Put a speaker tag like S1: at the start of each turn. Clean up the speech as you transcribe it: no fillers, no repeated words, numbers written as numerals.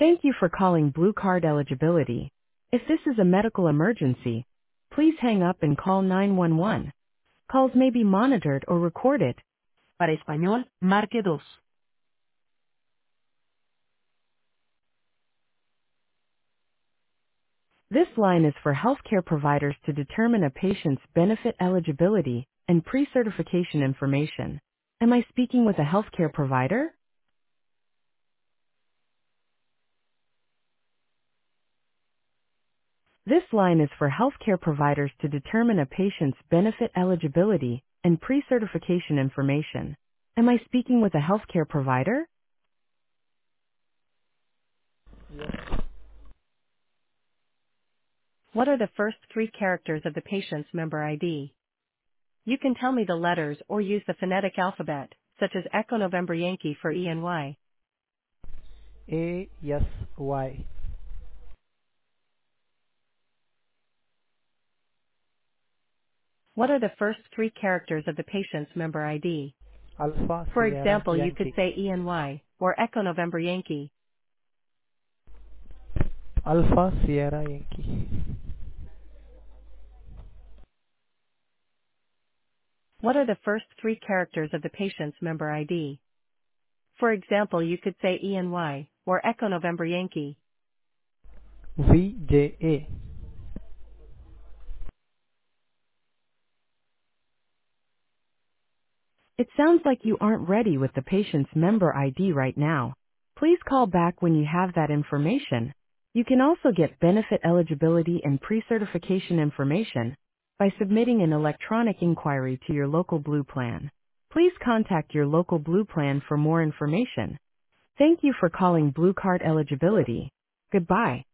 S1: Thank you for calling Blue Card Eligibility. If this is a medical emergency, please hang up and call 911. Calls may be monitored or recorded. Para español, marque dos. This line is for healthcare providers to determine a patient's benefit eligibility and pre-certification information. Am I speaking with a healthcare provider? This line is for healthcare providers to determine a patient's benefit eligibility and pre-certification information. Am I speaking with a healthcare provider?
S2: Yes.
S3: What are the first three characters of the patient's member ID? You can tell me the letters or use the phonetic alphabet, such as Echo November Yankee for E and Y.
S2: A, yes, Y.
S3: What are the first three characters of the patient's member ID?
S2: Alpha,
S3: For
S2: Sierra,
S3: example, you could
S2: Yankee.
S3: say E and Y, or Echo November Yankee.
S2: Alpha, Sierra, Yankee.
S3: What are the first three characters of the patient's member ID? For example, you could say E and Y, or Echo November Yankee.
S2: V, J, A.
S1: It sounds like you aren't ready with the patient's member ID right now. Please call back when you have that information. You can also get benefit eligibility and pre-certification information by submitting an electronic inquiry to your local Blue plan. Please contact your local Blue plan for more information. Thank you for calling Blue Card Eligibility. Goodbye.